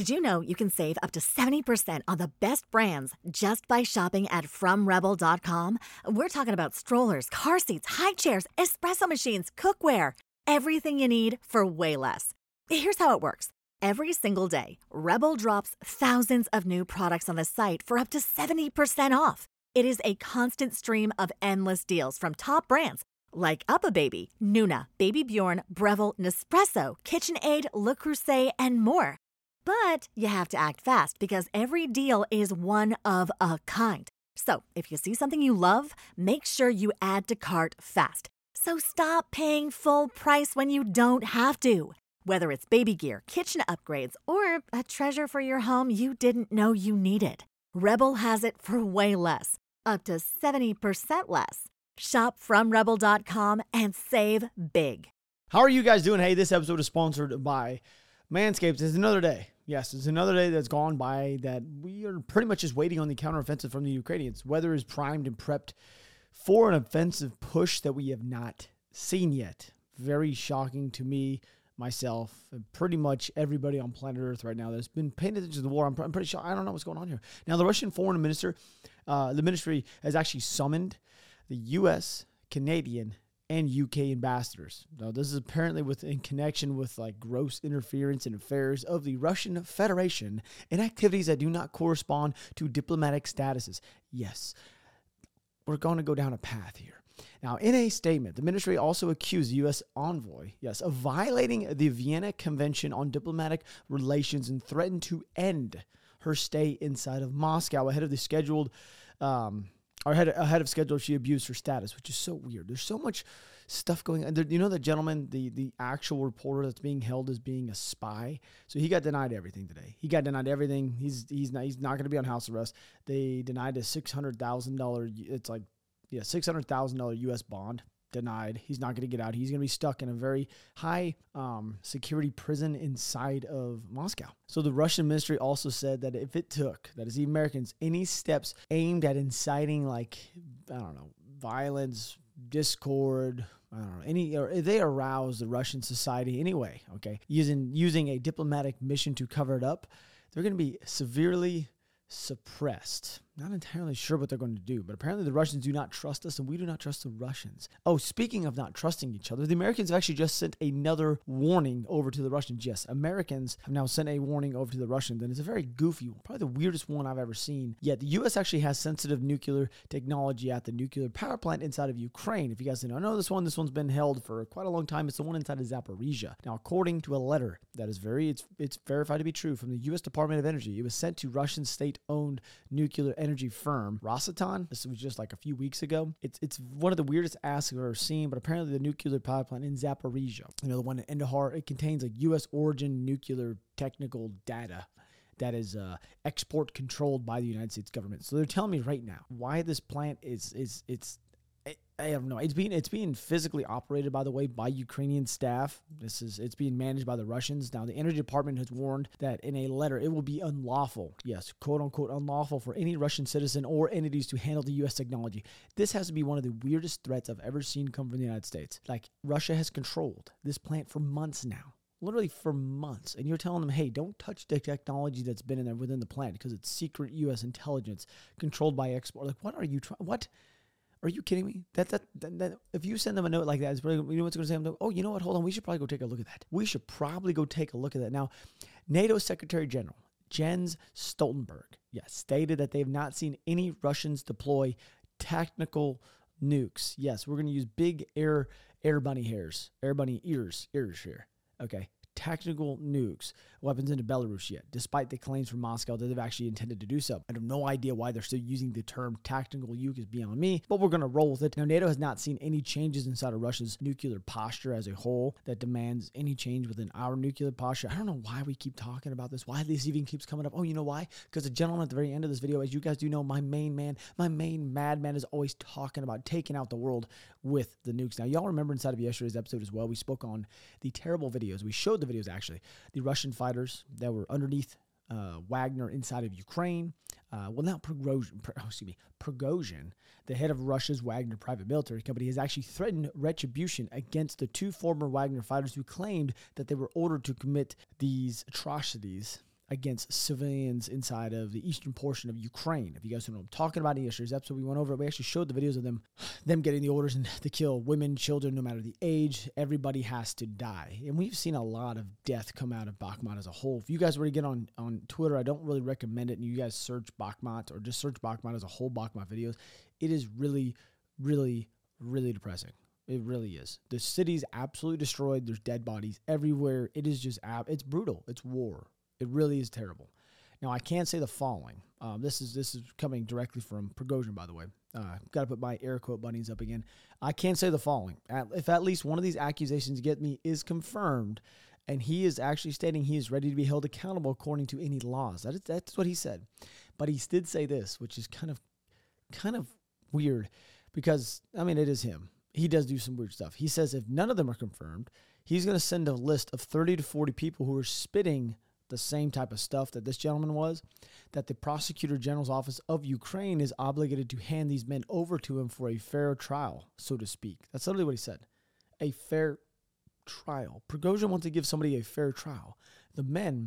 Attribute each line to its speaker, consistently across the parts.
Speaker 1: Did you know you can save up to 70% on the best brands just by shopping at FromRebel.com? We're talking about strollers, car seats, high chairs, espresso machines, cookware, everything you need for way less. Here's how it works. Every single day, Rebel drops thousands of new products on the site for up to 70% off. It is a constant stream of endless deals from top brands like UPPAbaby, Nuna, Baby Bjorn, Breville, Nespresso, KitchenAid, Le Creuset, and more. But you have to act fast because every deal is one of a kind. So if you see something you love, make sure you add to cart fast. So stop paying full price when you don't have to. Whether it's baby gear, kitchen upgrades, or a treasure for your home you didn't know you needed, Rebel has it for way less, up to 70% less. Shop from Rebel.com and save big.
Speaker 2: How are you guys doing? Hey, this episode is sponsored by Manscaped. It's another day. Yes, it's another day that's gone by that we are pretty much just waiting on the counteroffensive from the Ukrainians. Weather is primed and prepped for an offensive push that we have not seen yet. Very shocking to me, myself, and pretty much everybody on planet Earth right now that's been paying attention to the war. I'm pretty sure. I don't know what's going on here. Now, the Russian foreign minister, the ministry has actually summoned the U.S., Canadian, and UK ambassadors. Now, this is apparently in connection with like gross interference in affairs of the Russian Federation and activities that do not correspond to diplomatic statuses. Yes, we're going to go down a path here. Now, in a statement, the ministry also accused the U.S. envoy, of violating the Vienna Convention on Diplomatic Relations and threatened to end her stay inside of Moscow ahead of the scheduled ahead of schedule. She abused her status, which is so weird. There's so much stuff going on. You know the gentleman, the actual reporter that's being held as being a spy? So he got denied everything today. He got denied everything. He's not going to be on house arrest. They denied a $600,000. It's like, $600,000 U.S. bond. Denied. He's not going to get out. He's going to be stuck in a very high security prison inside of Moscow. So the Russian ministry also said that if it took, that is the Americans, any steps aimed at inciting violence, discord, they arouse the Russian society anyway, okay, using a diplomatic mission to cover it up, they're going to be severely suppressed. Not entirely sure what they're going to do, but apparently the Russians do not trust us and we do not trust the Russians. Oh, speaking of not trusting each other, the Americans have actually just sent another warning over to the Russians. Yes, Americans have now sent a warning over to the Russians, and it's a very goofy one, probably the weirdest one I've ever seen. Yet the U.S. actually has sensitive nuclear technology at the nuclear power plant inside of Ukraine. If you guys didn't know this one's been held for quite a long time. It's the one inside of Zaporizhia. Now, according to a letter that is it's verified to be true from the U.S. Department of Energy, it was sent to Russian state-owned nuclear energy firm Rosatom. This was just like a few weeks ago. It's one of the weirdest asks I've ever seen, but apparently the nuclear power plant in Zaporizhia, the one in Endahar, it contains like U.S. origin nuclear technical data that is export controlled by the United States government. So they're telling me right now why this plant I don't know. It's being physically operated, by the way, by Ukrainian staff. It's being managed by the Russians. Now, the Energy Department has warned that in a letter, it will be unlawful, yes, quote unquote, unlawful for any Russian citizen or entities to handle the U.S. technology. This has to be one of the weirdest threats I've ever seen come from the United States. Like, Russia has controlled this plant for months now. Literally for months. And you're telling them, hey, don't touch the technology that's been in there within the plant because it's secret U.S. intelligence controlled by export. Like, what are you trying? What? Are you kidding me? That if you send them a note like that, it's probably, you know what's going to say? Oh, you know what? Hold on. We should probably go take a look at that. We should probably go take a look at that. Now, NATO Secretary General Jens Stoltenberg, stated that they have not seen any Russians deploy tactical nukes. Yes, we're going to use big air bunny ears here. Okay. Tactical nukes weapons into Belarus yet, despite the claims from Moscow that they've actually intended to do so. I have no idea why they're still using the term tactical nuke is beyond me, but we're going to roll with it. Now, NATO has not seen any changes inside of Russia's nuclear posture as a whole that demands any change within our nuclear posture. I don't know why we keep talking about this, why this even keeps coming up. Oh, you know why? Because the gentleman at the very end of this video, as you guys do know, my main madman is always talking about taking out the world with the nukes. Now, y'all remember inside of yesterday's episode as well, we spoke on the terrible videos. We showed the videos, actually, the Russian fighters that were underneath Wagner inside of Ukraine. Prigozhin, the head of Russia's Wagner private military company, has actually threatened retribution against the two former Wagner fighters who claimed that they were ordered to commit these atrocities against civilians inside of the eastern portion of Ukraine. If you guys don't know what I'm talking about in yesterday's episode, we went over it. We actually showed the videos of them getting the orders and to kill women, children, no matter the age. Everybody has to die. And we've seen a lot of death come out of Bakhmut as a whole. If you guys were to get on Twitter, I don't really recommend it. And you guys search Bakhmut or just search Bakhmut as a whole, Bakhmut videos. It is really, really, really depressing. It really is. The city's absolutely destroyed. There's dead bodies everywhere. It is just, it's brutal. It's war. It really is terrible. Now, I can't say the following. This is coming directly from Prigozhin, by the way. Got to put my air quote bunnies up again. I can't say the following. If at least one of these accusations get me is confirmed, and he is actually stating he is ready to be held accountable according to any laws. That's what he said. But he did say this, which is kind of weird because, I mean, it is him. He does do some weird stuff. He says if none of them are confirmed, he's going to send a list of 30 to 40 people who are spitting the same type of stuff that this gentleman was, that the Prosecutor General's Office of Ukraine is obligated to hand these men over to him for a fair trial, so to speak. That's literally what he said. A fair trial. Prigozhin wants to give somebody a fair trial. The men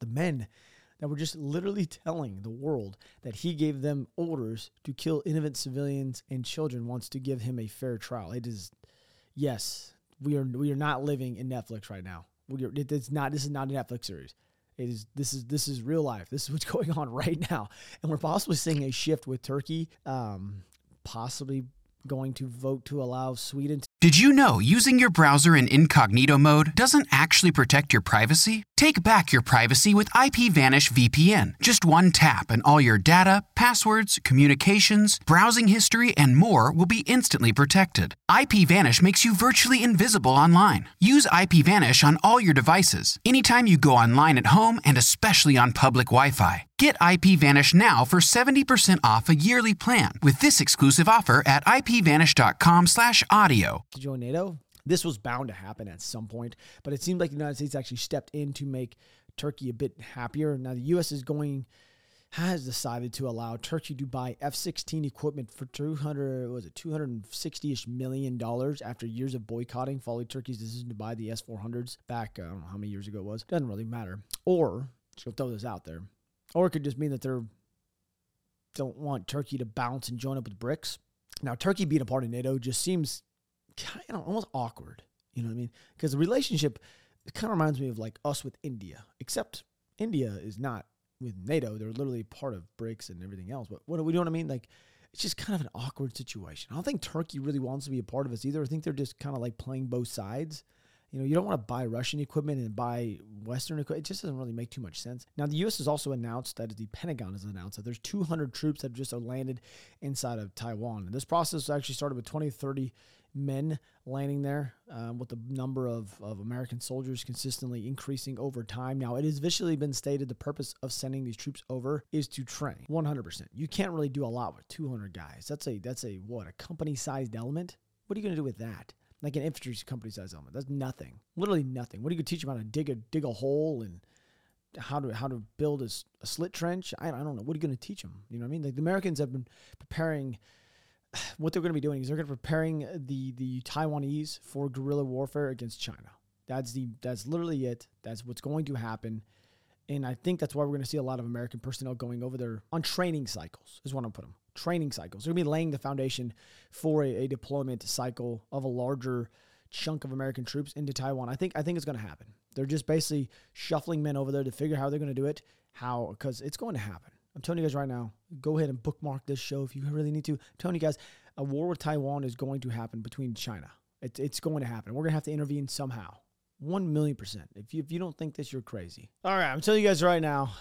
Speaker 2: that were just literally telling the world that he gave them orders to kill innocent civilians and children wants to give him a fair trial. It is, yes, we are not living in Netflix right now. This is not a Netflix series. This is real life. This is what's going on right now. And we're possibly seeing a shift with Turkey, possibly going to vote to allow Sweden to.
Speaker 3: Did you know using your browser in incognito mode doesn't actually protect your privacy? Take back your privacy with IPVanish VPN. Just one tap and all your data, passwords, communications, browsing history, and more will be instantly protected. IPVanish makes you virtually invisible online. Use IPVanish on all your devices, anytime you go online at home and especially on public Wi-Fi. Get IPVanish now for 70% off a yearly plan with this exclusive offer at ipvanish.com/audio.
Speaker 2: To join NATO. This was bound to happen at some point, but it seemed like the United States actually stepped in to make Turkey a bit happier. Now the U.S. has decided to allow Turkey to buy F-16 equipment for $260-ish million after years of boycotting following Turkey's decision to buy the S-400s back, I don't know how many years ago it was. Doesn't really matter. Or, just throw this out there, or it could just mean that they don't want Turkey to bounce and join up with BRICS. Now, Turkey being a part of NATO just seems kind of almost awkward. You know what I mean? Because the relationship, it kind of reminds me of like us with India, except India is not with NATO. They're literally part of BRICS and everything else. But what do we know what I mean? Like, it's just kind of an awkward situation. I don't think Turkey really wants to be a part of us either. I think they're just kind of like playing both sides. You know, you don't want to buy Russian equipment and buy Western equipment. It just doesn't really make too much sense. Now, the U.S. has also announced, that the Pentagon has announced, that there's 200 troops that just landed inside of Taiwan. And this process actually started with 20 to 30 men landing there, with the number of American soldiers consistently increasing over time. Now, it has visually been stated the purpose of sending these troops over is to train 100%. You can't really do a lot with 200 guys. That's a company-sized element? What are you going to do with that? Like an infantry company-sized element. That's nothing. Literally nothing. What are you going to teach them how to dig a hole and how to build a slit trench? I don't know. What are you going to teach them? You know what I mean? Like the Americans have been preparing. What they're going to be doing is they're going to be preparing the Taiwanese for guerrilla warfare against China. That's literally it. That's what's going to happen. And I think that's why we're going to see a lot of American personnel going over there on training cycles, is what I'm putting them. Training cycles. They're going to be laying the foundation for a deployment cycle of a larger chunk of American troops into Taiwan. I think it's going to happen. They're just basically shuffling men over there to figure out how they're going to do it. Because it's going to happen. I'm telling you guys right now, go ahead and bookmark this show if you really need to. I'm telling you guys, a war with Taiwan is going to happen between China. It's going to happen. We're going to have to intervene somehow. 1,000,000%. If you don't think this, you're crazy. All right, I'm telling you guys right now,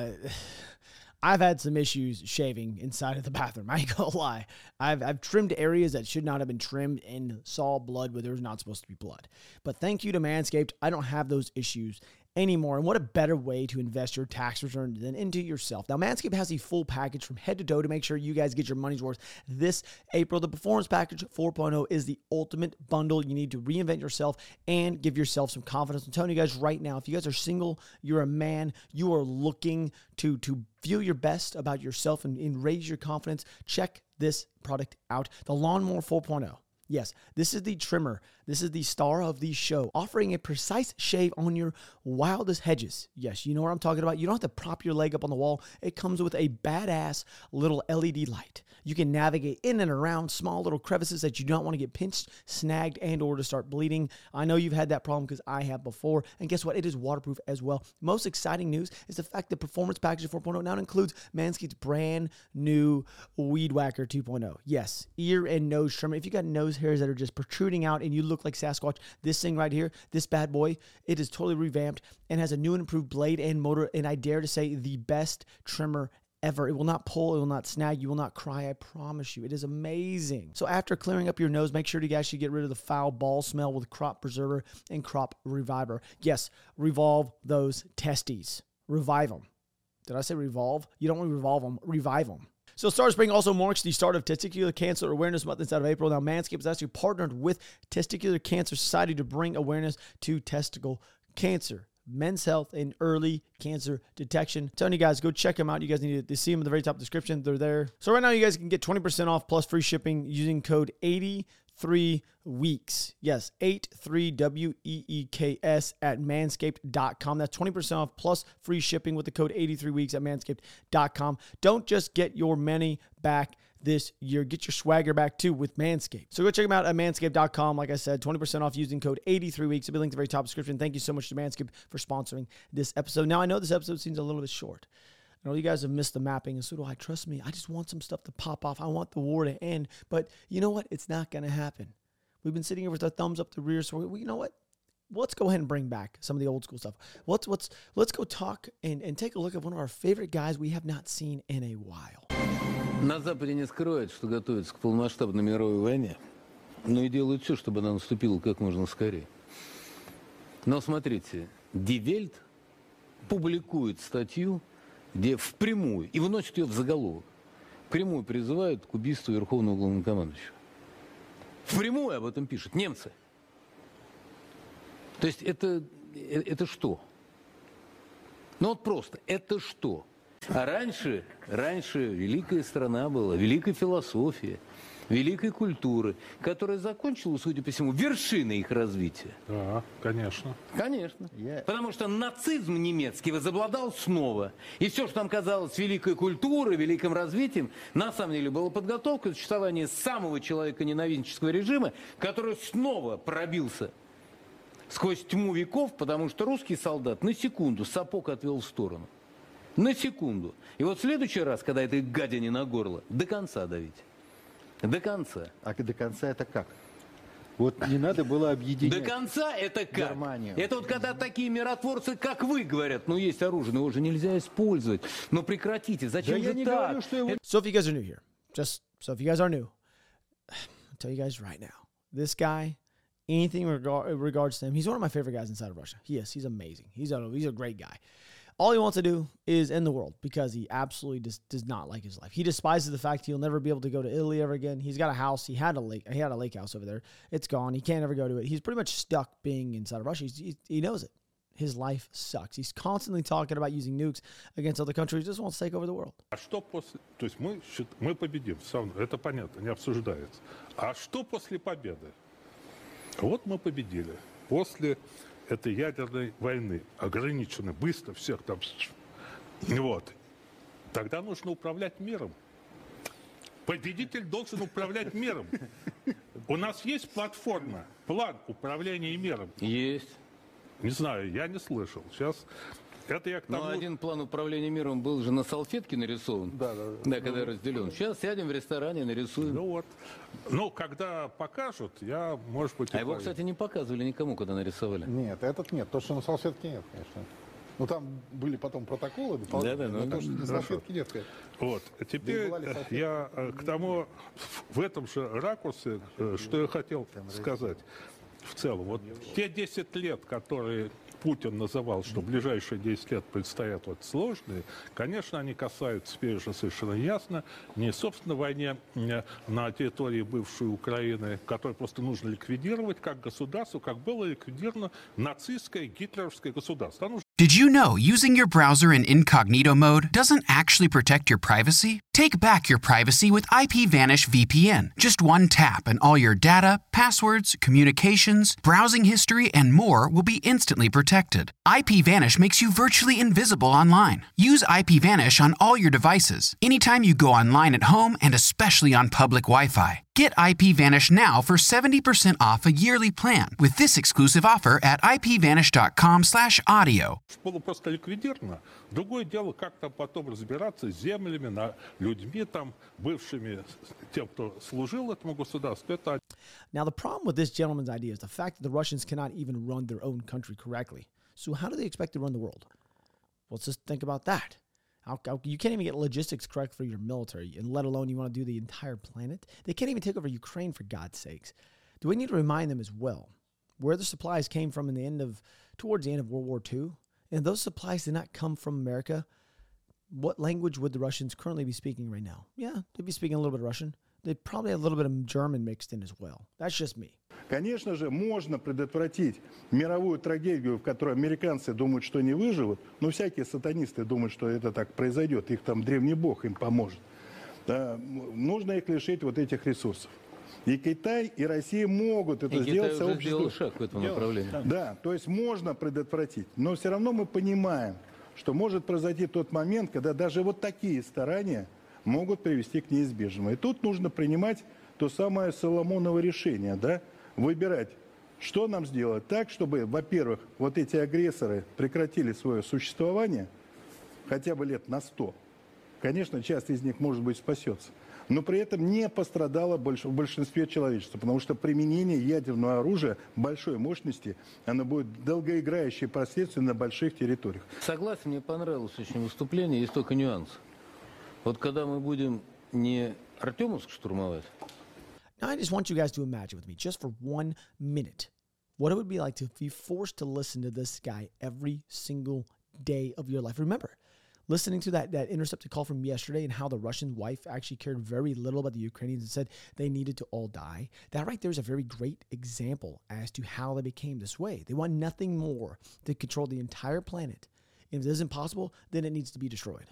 Speaker 2: I've had some issues shaving inside of the bathroom. I ain't gonna lie. I've trimmed areas that should not have been trimmed and saw blood where there's not supposed to be blood. But thank you to Manscaped, I don't have those issues anymore. And what a better way to invest your tax return than into yourself. Now, Manscaped has a full package from head to toe to make sure you guys get your money's worth this April. The Performance Package 4.0 is the ultimate bundle. You need to reinvent yourself and give yourself some confidence. I'm telling you guys right now, if you guys are single, you're a man, you are looking to feel your best about yourself and raise your confidence, check this product out. The Lawnmower 4.0. Yes, this is the trimmer This is the star of the show, offering a precise shave on your wildest hedges. Yes, you know what I'm talking about. You don't have to prop your leg up on the wall. It comes with a badass little LED light. You can navigate in and around small little crevices that you don't want to get pinched, snagged, and or to start bleeding. I know you've had that problem because I have before. And guess what? It is waterproof as well. Most exciting news is the fact that Performance Package 4.0 now includes Manscaped's brand new Weed Whacker 2.0. Yes, ear and nose trimmer. If you got nose hairs that are just protruding out and you look like Sasquatch, this thing right here, this bad boy, it is totally revamped and has a new and improved blade and motor, and I dare to say the best trimmer ever. It will not pull, it will not snag, you will not cry, I promise you. It is amazing. So after clearing up your nose, make sure to actually get rid of the foul ball smell with Crop Preserver and Crop Reviver. Yes, revolve those testes. Revive them. Did I say revolve? You don't want to revolve them, revive them. So Start of Spring also marks the start of Testicular Cancer Awareness Month inside of April. Now Manscaped has actually partnered with Testicular Cancer Society to bring awareness to testicle cancer, men's health, and early cancer detection. I'm telling you guys, go check them out. You guys need to see them at the very top of the description. They're there. So right now you guys can get 20% off plus free shipping using code 83weeks. Yes, 83WEEKS at manscaped.com. That's 20% off plus free shipping with the code 83weeks at manscaped.com. Don't just get your money back this year. Get your swagger back too with Manscaped. So go check them out at manscaped.com. Like I said, 20% off using code 83weeks. It'll be linked at the very top of the description. Thank you so much to Manscaped for sponsoring this episode. Now, I know this episode seems a little bit short. I know you guys have missed the mapping, and so do I. Trust me, I just want some stuff to pop off. I want the war to end. But you know what? It's not going to happen. We've been sitting here with our thumbs up the rear, so you know what? Let's go ahead and bring back some of the old school stuff. Let's go talk and take a look at one of our favorite guys we have not seen in a while.
Speaker 4: На Западе не скрывают, что готовятся к полномасштабной мировой войне, но и делают все, чтобы она наступила как можно скорее. Но смотрите, Die Welt публикует статью, где впрямую, и выносит ее в заголовок, впрямую призывают к убийству Верховного Главнокомандующего. Впрямую об этом пишут немцы. То есть это что? Ну вот просто, это что? А раньше великая страна была, великая философия, великой культуры, которая закончила, судя по всему, вершиной их развития.
Speaker 5: Да, конечно.
Speaker 4: Конечно. Потому что нацизм немецкий возобладал снова. И все, что там казалось великой культурой, великим развитием, на самом деле было подготовкой к существованию самого человека-ненавистнического режима, который снова пробился сквозь тьму веков, потому что русский солдат на секунду сапог отвел в сторону. На секунду. И вот в следующий раз, когда этой гадине на горло, до конца давить. До конца.
Speaker 6: А до конца это как? Вот не надо было объединять.
Speaker 4: До конца это как?
Speaker 6: Германию.
Speaker 4: Это вот когда такие миротворцы, как вы, говорят, ну есть оружие, но его же нельзя использовать. Ну прекратите, зачем же так?
Speaker 2: So if you guys are new here, so if you guys are new, I'll tell you guys right now, this guy, anything in regards to him, he's one of my favorite guys inside of Russia. He's amazing. He's a great guy. All he wants to do is end the world because he absolutely does not like his life. He despises the fact he'll never be able to go to Italy ever again. He's got a house. He had a lake house over there. It's gone. He can't ever go to it. He's pretty much stuck being inside of Russia. He knows it. His life sucks. He's constantly talking about using nukes against other countries. He just wants to take over the world.
Speaker 5: А что после... То есть мы победим. Это понятно, не обсуждается. А что после победы? Вот мы победили. После этой ядерной войны, ограничены, быстро всех там... Вот. Тогда нужно управлять миром. Победитель должен управлять миром. У нас есть платформа, план управления миром?
Speaker 4: Есть.
Speaker 5: Не знаю, я не слышал. Сейчас... Это я к тому...
Speaker 4: Ну, один план управления миром был же на салфетке нарисован. Да, когда разделен. Сейчас сядем в ресторане, нарисуем.
Speaker 5: Ну вот. Ну, когда покажут, я, может быть...
Speaker 4: А его, кстати, не показывали никому, когда нарисовали.
Speaker 6: Нет, этот нет. То, что на салфетке нет, конечно. Ну, там были потом протоколы.
Speaker 4: Да, ну,
Speaker 6: на салфетке нет, конечно.
Speaker 5: Вот. Теперь я к тому, в этом же ракурсе, что я хотел сказать в целом. Вот те 10 лет, которые... Путин называл, что ближайшие 10 лет предстоят вот сложные, конечно, они касаются, теперь уже совершенно ясно, не собственно войне на территории бывшей Украины, которую просто нужно ликвидировать как государство, как было ликвидировано нацистское гитлеровское государство.
Speaker 3: Did you know using your browser in incognito mode doesn't actually protect your privacy? Take back your privacy with IPVanish VPN. Just one tap and all your data, passwords, communications, browsing history, and more will be instantly protected. IPVanish makes you virtually invisible online. Use IPVanish on all your devices, anytime you go online at home and especially on public Wi-Fi. Get IPVanish now for 70% off a yearly plan with this exclusive offer at ipvanish.com/audio.
Speaker 5: Было просто ликвидировано. Другое дело, как там потом разбираться с землями, людьми там, бывшими, тем, кто служил этому государству. Это...
Speaker 2: Now, the problem with this gentleman's idea is the fact that the Russians cannot even run their own country correctly. So how do they expect to run the world? Well, let's just think about that. You can't even get logistics correct for your military, and let alone you want to do the entire planet. They can't even take over Ukraine, for God's sakes. Do we need to remind them as well where the supplies came from towards the end of World War II? And those supplies did not come from America. What language would the Russians currently be speaking right now? Yeah, they'd be speaking a little bit of Russian. They'd probably have a little bit of German mixed in as well. That's just me.
Speaker 6: Конечно же, можно предотвратить мировую трагедию, в которой американцы думают, что не выживут, но всякие сатанисты думают, что это так произойдет, их там древний бог им поможет. Да, нужно их лишить вот этих ресурсов. И Китай, и Россия могут это сделать.
Speaker 4: Китай уже сделал шаг в этом направлении.
Speaker 6: Да, то есть можно предотвратить, но все равно мы понимаем, что может произойти тот момент, когда даже вот такие старания могут привести к неизбежному. И тут нужно принимать то самое Соломоново решение, да, выбирать, что нам сделать так, чтобы, во-первых, вот эти агрессоры прекратили свое существование хотя бы лет на 100. Конечно, часть из них, может быть, спасется, но при этом не пострадало в большинстве человечества, потому что применение ядерного оружия большой мощности, оно будет долгоиграющие последствия на больших территориях.
Speaker 4: Согласен, мне понравилось очень выступление, есть только нюанс. Вот когда мы будем не Артемовск штурмовать.
Speaker 2: Now, I just want you guys to imagine with me, just for 1 minute, what it would be like to be forced to listen to this guy every single day of your life. Remember, listening to that intercepted call from yesterday and how the Russian wife actually cared very little about the Ukrainians and said they needed to all die. That right there is a very great example as to how they became this way. They want nothing more to control the entire planet. If it isn't possible, then it needs to be destroyed.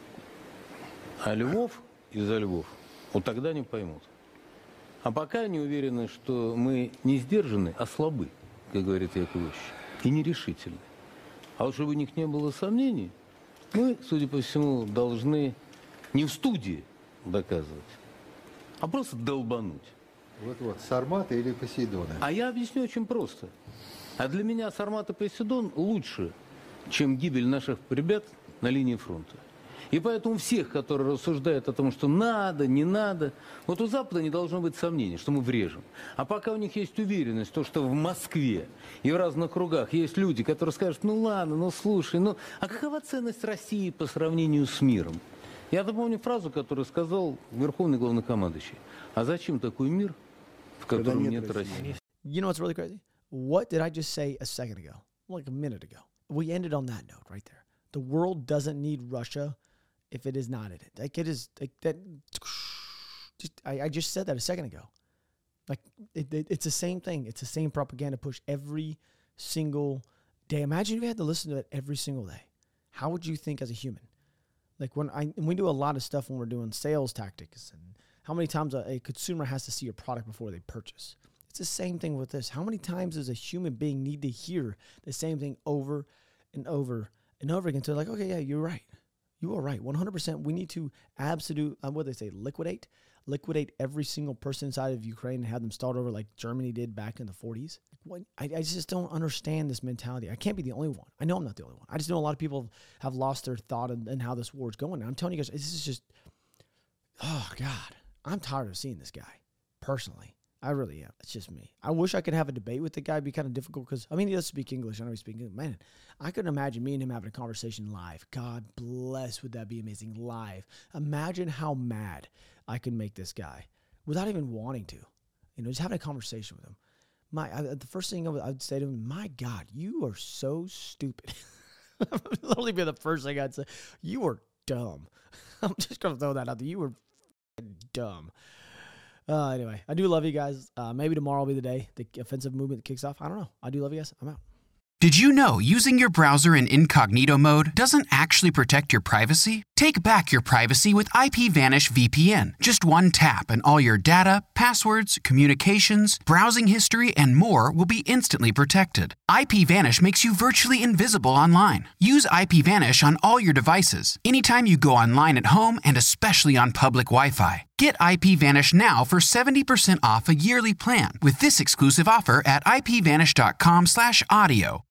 Speaker 4: А Львов из-за Львов вот тогда не поймут. А пока они уверены, что мы не сдержаны, а слабы, как говорит Яков Ильич, и нерешительны. А вот чтобы у них не было сомнений, мы, судя по всему, должны не в студии доказывать, а просто долбануть.
Speaker 7: Вот-вот, Сарматы или Посейдоны?
Speaker 4: А я объясню очень просто. А для меня Сармат и Посейдон лучше, чем гибель наших ребят на линии фронта. И поэтому всех, которые рассуждают о том, что надо, не надо, вот у Запада не должно быть сомнений, что мы врежем. А пока у них есть уверенность, то, что в Москве и в разных кругах есть люди, которые скажут, ну ладно, ну слушай, ну а какова ценность России по сравнению с миром? Я помню фразу, которую сказал Верховный Главнокомандующий. А зачем такой мир, в котором нет России?
Speaker 2: You know what's really crazy? What did I just say a second ago? Like a minute ago. We ended on that note right there. The world doesn't need Russia if it is not in it. Like it is like that. I just said that a second ago. Like it's the same thing. It's the same propaganda push every single day. Imagine if you had to listen to it every single day. How would you think as a human? Like we do a lot of stuff when we're doing sales tactics and how many times a consumer has to see your product before they purchase. It's the same thing with this. How many times does a human being need to hear the same thing over and over and over again? So like, okay, yeah, you're right. You are right. 100%. We need to what do they say? Liquidate every single person inside of Ukraine and have them start over like Germany did back in the 40s. I just don't understand this mentality. I can't be the only one. I know I'm not the only one. I just know a lot of people have lost their thought in how this war is going. And I'm telling you guys, this is just, oh God, I'm tired of seeing this guy personally. I really am. It's just me. I wish I could have a debate with the guy. It'd be kind of difficult because, I mean, he does speak English. I know he speaks English. Man, I couldn't imagine me and him having a conversation live. God bless, would that be amazing live. Imagine how mad I could make this guy without even wanting to. You know, just having a conversation with him. The first thing I'd say to him, my God, you are so stupid. That would only be the first thing I'd say. You are dumb. I'm just going to throw that out there. You were dumb. Anyway, I do love you guys. Maybe tomorrow will be the day the offensive movement kicks off. I don't know. I do love you guys. I'm out.
Speaker 3: Did you know using your browser in incognito mode doesn't actually protect your privacy? Take back your privacy with IPVanish VPN. Just one tap and all your data, passwords, communications, browsing history, and more will be instantly protected. IPVanish makes you virtually invisible online. Use IPVanish on all your devices, anytime you go online at home and especially on public Wi-Fi. Get IPVanish now for 70% off a yearly plan with this exclusive offer at IPVanish.com/audio.